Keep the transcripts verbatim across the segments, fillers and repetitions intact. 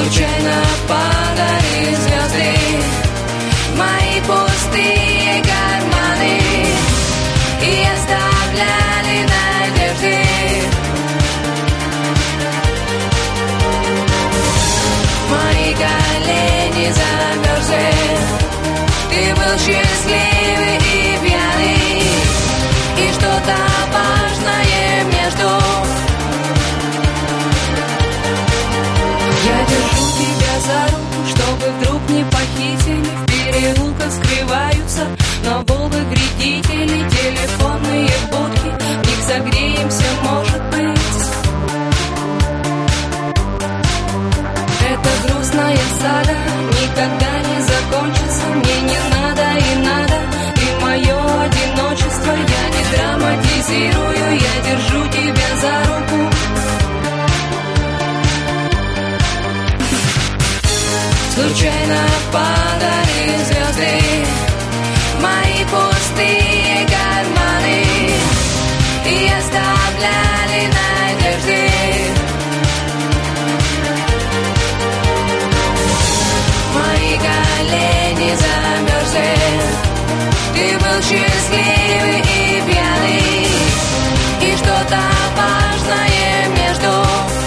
Случайно падали звезды в мои пустые карманы и оставляли надежды. Мои колени замерзли, ты был счастливый и пьяный, и что-то важное между. Я держу тебя за руку, чтобы вдруг не похитили. В переулках скрываются на Волгах вредители, телефонные будки, в них согреемся, может быть. Эта грустная сага никогда не закончится. Мне не надо и надо, ты мое одиночество. Я не драматизирую, я держу тебя за руку. Случайно падали звезды в мои пустые карманы и оставляли надежды. Мои колени замерзли, ты был счастливый и пьяный, и что-то важное между.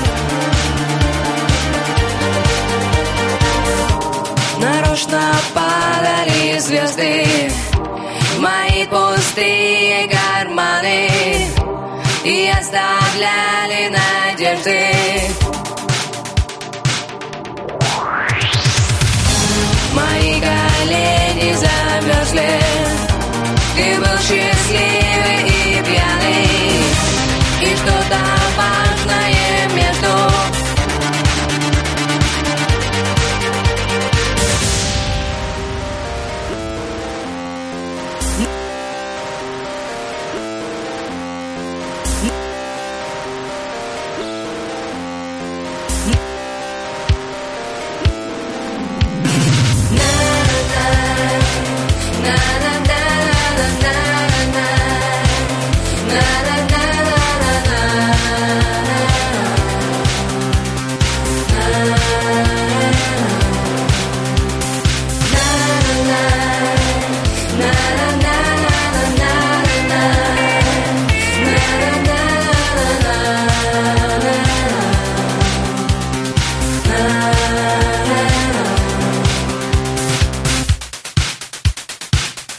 Нарочно падали звезды в мои пустые карманы и оставляли надежды.